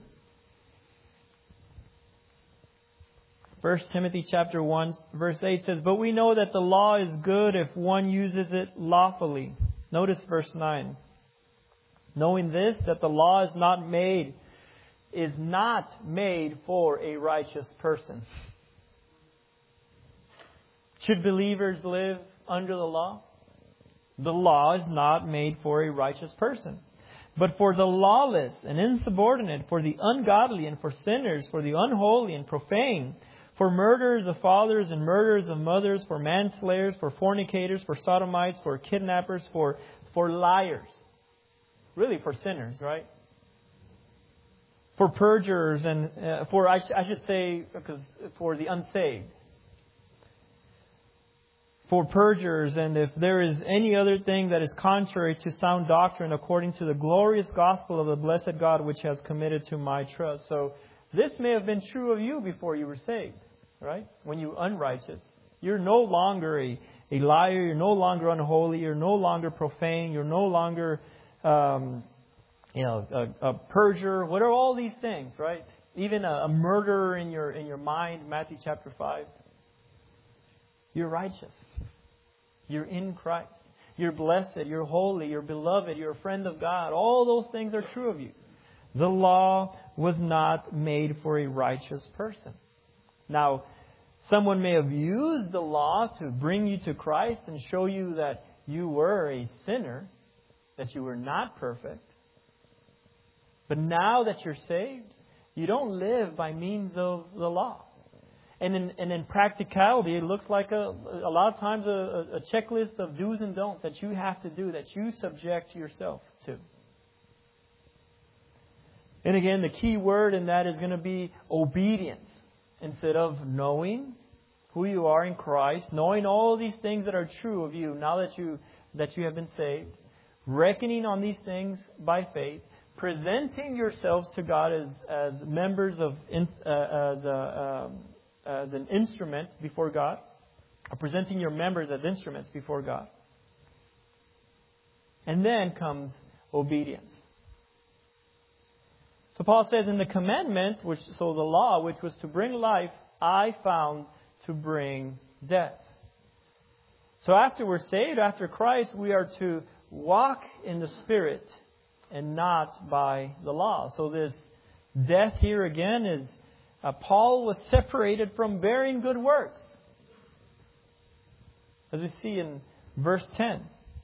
1 Timothy chapter 1, verse 8 says, "But we know that the law is good if one uses it lawfully." Notice verse 9. "Knowing this, that the law is not made for a righteous person." Should believers live under the law? The law is not made for a righteous person, but for the lawless and insubordinate, for the ungodly and for sinners, for the unholy and profane, for murderers of fathers and murderers of mothers, for manslayers, for fornicators, for sodomites, for kidnappers, for liars. Really for sinners, right? For perjurers and I should say, because for the unsaved. For perjurers, and if there is any other thing that is contrary to sound doctrine, according to the glorious gospel of the blessed God, which has committed to my trust. So this may have been true of you before you were saved, right? When you were unrighteous. You're no longer a liar. You're no longer unholy. You're no longer profane. You're no longer, a perjurer. What are all these things, right? Even a murderer in your mind, Matthew chapter 5. You're righteous. You're in Christ. You're blessed. You're holy. You're beloved. You're a friend of God. All those things are true of you. The law was not made for a righteous person. Now, someone may have used the law to bring you to Christ and show you that you were a sinner, that you were not perfect. But now that you're saved, you don't live by means of the law. And in practicality, it looks like a lot of times a checklist of do's and don'ts that you have to do, that you subject yourself to. And again, the key word in that is going to be obedience. Instead of knowing who you are in Christ, knowing all these things that are true of you now that you have been saved, reckoning on these things by faith, presenting yourselves to God as members of as an instrument before God, or presenting your members as instruments before God. And then comes obedience. So Paul says, in the commandment, the law, which was to bring life, I found to bring death. So after we're saved, after Christ, we are to walk in the Spirit and not by the law. So this death here again is, Paul was separated from bearing good works. As we see in verse 10.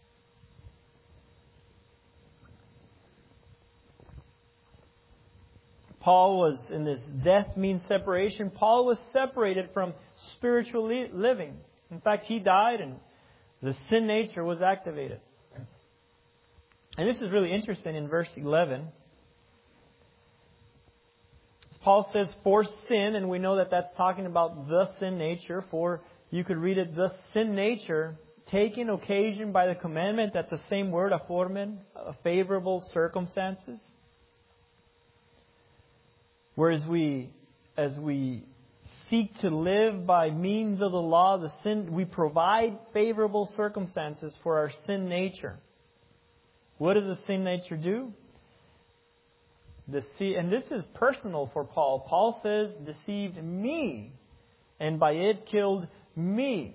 Paul was, in this death means separation, Paul was separated from spiritual living. In fact, he died and the sin nature was activated. And this is really interesting in verse 11. Paul says, for sin, and we know that that's talking about the sin nature. For, you could read it, the sin nature, taking occasion by the commandment. That's the same word, aformen, favorable circumstances. Whereas as we seek to live by means of the law, we provide favorable circumstances for our sin nature. What does the sin nature do? And this is personal for Paul. Paul says, deceived me, and by it killed me.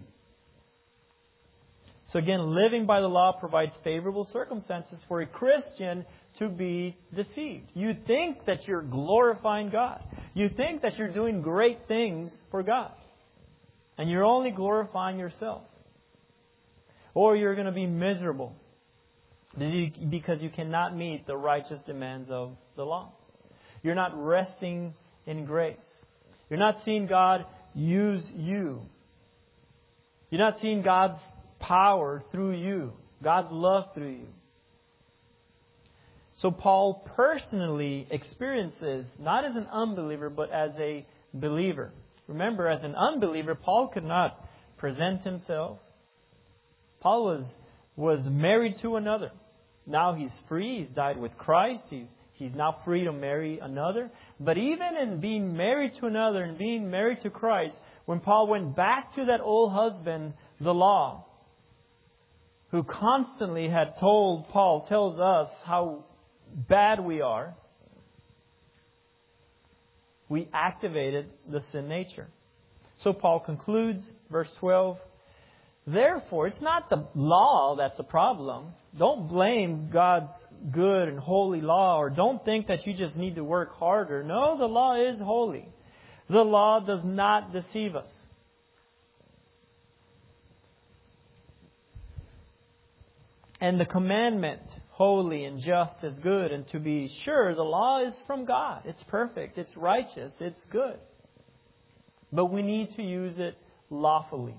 So again, living by the law provides favorable circumstances for a Christian to be deceived. You think that you're glorifying God. You think that you're doing great things for God. And you're only glorifying yourself. Or you're going to be miserable because you cannot meet the righteous demands of the law. You're not resting in grace. You're not seeing God use you. You're not seeing God's power through you, God's love through you. So Paul personally experiences, not as an unbeliever, but as a believer. Remember, as an unbeliever, Paul could not present himself. Paul was married to another. Now he's free. He's died with Christ. He's now free to marry another. But even in being married to another and being married to Christ, when Paul went back to that old husband, the law, who constantly had tells us how bad we are, we activated the sin nature. So Paul concludes, verse 12, therefore, it's not the law that's a problem. Don't blame God's good and holy law, or don't think that you just need to work harder. No, the law is holy. The law does not deceive us. And the commandment, holy and just, is good. And to be sure, the law is from God. It's perfect. It's righteous. It's good. But we need to use it lawfully.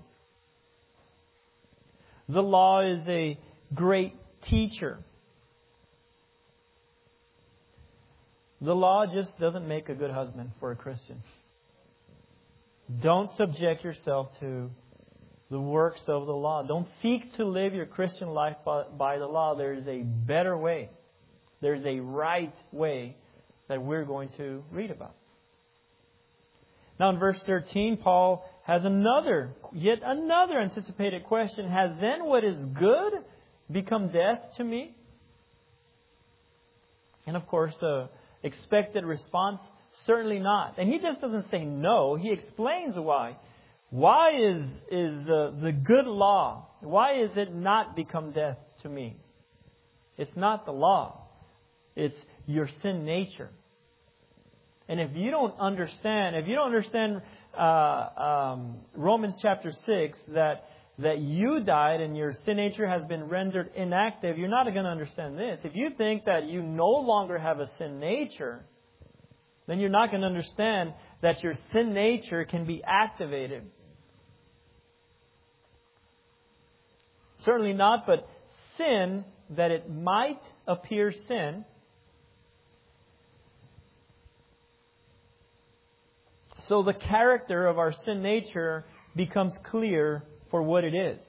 The law is a great teacher. The law just doesn't make a good husband for a Christian. Don't subject yourself to the works of the law. Don't seek to live your Christian life by the law. There is a better way. There's a right way that we're going to read about. Now in verse 13, Paul has yet another anticipated question. Has then what is good become death to me? And of course, expected response, certainly not. And he just doesn't say no. He explains why. Why is the good law, why is it not become death to me? It's not the law. It's your sin nature. And if you don't understand Romans chapter 6, that you died and your sin nature has been rendered inactive, you're not going to understand this. If you think that you no longer have a sin nature, then you're not going to understand that your sin nature can be activated. Certainly not, but sin, that it might appear sin. So the character of our sin nature becomes clear for what it is.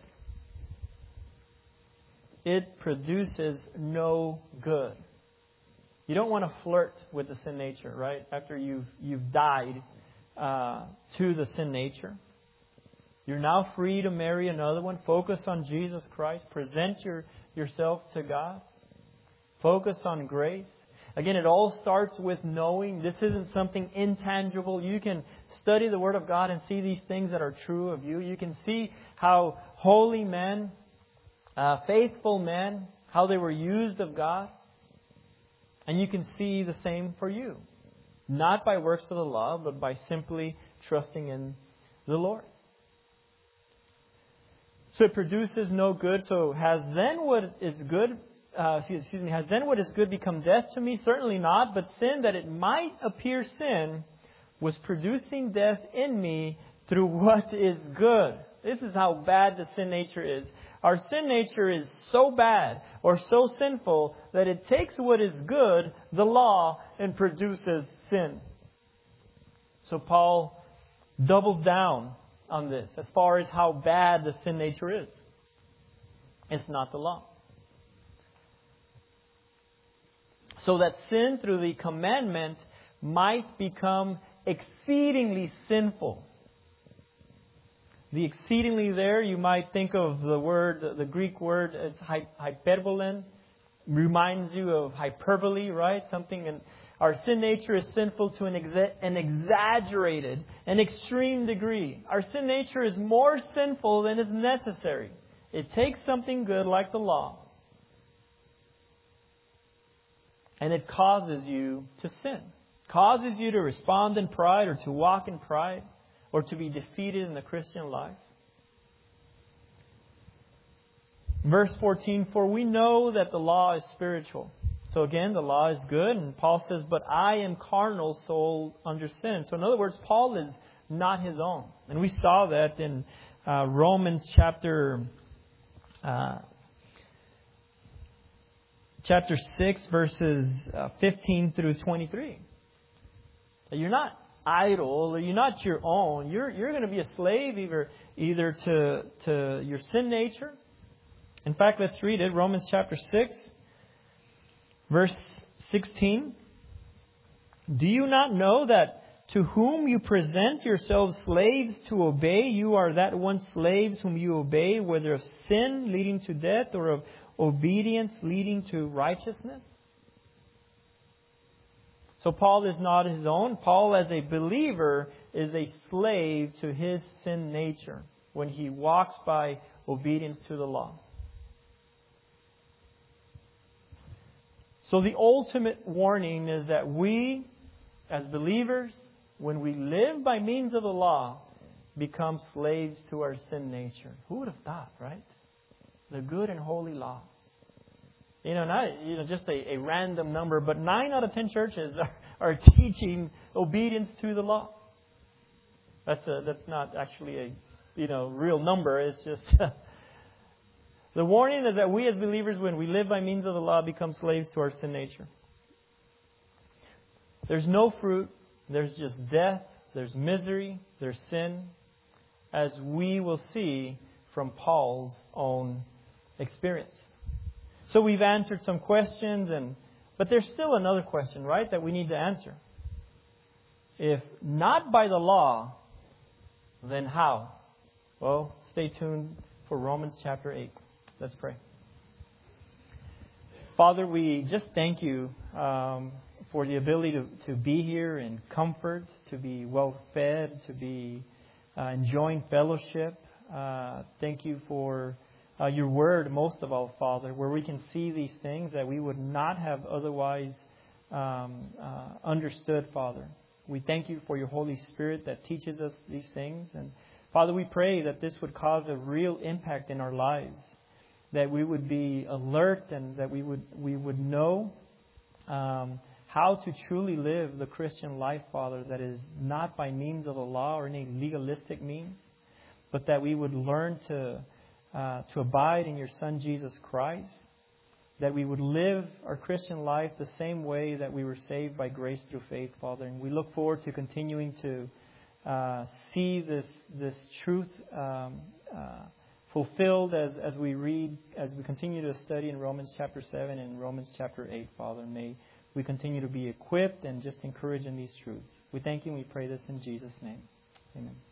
It produces no good. You don't want to flirt with the sin nature, right? After you've died to the sin nature. You're now free to marry another one. Focus on Jesus Christ. Present yourself to God. Focus on grace. Again, it all starts with knowing. This isn't something intangible. You can study the Word of God and see these things that are true of you. You can see how holy men, faithful men, how they were used of God. And you can see the same for you. Not by works of the law, but by simply trusting in the Lord. So it produces no good. So has then what is good become death to me? Certainly not. But sin, that it might appear sin, was producing death in me through what is good. This is how bad the sin nature is. Our sin nature is so bad or so sinful that it takes what is good, the law, and produces sin. So Paul doubles down on this as far as how bad the sin nature is. It's not the law. So that sin through the commandment might become exceedingly sinful. The exceedingly there, you might think of the Greek word as hyperbolin. Reminds you of hyperbole, right? Our sin nature is sinful to an exaggerated, an extreme degree. Our sin nature is more sinful than is necessary. It takes something good like the law, and it causes you to sin. Causes you to respond in pride or to walk in pride or to be defeated in the Christian life. Verse 14, for we know that the law is spiritual. So again, the law is good. And Paul says, but I am carnal, sold under sin. So in other words, Paul is not his own. And we saw that in Romans chapter 6, verses 15 through 23. You're not idle, or you're not your own. You're going to be a slave either to your sin nature. In fact, let's read it. Romans chapter 6, verse 16. Do you not know that to whom you present yourselves slaves to obey, you are that one slaves whom you obey, whether of sin leading to death or of obedience leading to righteousness? So Paul is not his own. Paul, as a believer, is a slave to his sin nature when he walks by obedience to the law. So the ultimate warning is that we, as believers, when we live by means of the law, become slaves to our sin nature. Who would have thought, right? The good and holy law. Not just a random number, but 9 out of 10 churches are teaching obedience to the law. That's not actually a real number. It's just the warning is that we as believers, when we live by means of the law, become slaves to our sin nature. There's no fruit. There's just death. There's misery. There's sin, as we will see from Paul's own experience. So we've answered some questions, but there's still another question, right, that we need to answer. If not by the law, then how? Well, stay tuned for Romans chapter 8. Let's pray. Father, we just thank you for the ability to be here in comfort, to be well fed, to be enjoying fellowship. Thank you for your word, most of all, Father, where we can see these things that we would not have otherwise understood, Father. We thank you for your Holy Spirit that teaches us these things. And Father, we pray that this would cause a real impact in our lives, that we would be alert and that we would know how to truly live the Christian life, Father, that is not by means of the law or any legalistic means, but that we would learn to abide in your Son, Jesus Christ, that we would live our Christian life the same way that we were saved by grace through faith, Father. And we look forward to continuing to see this truth fulfilled as we continue to study in Romans chapter 7 and Romans chapter 8, Father. May we continue to be equipped and just encouraged in these truths. We thank you and we pray this in Jesus' name. Amen.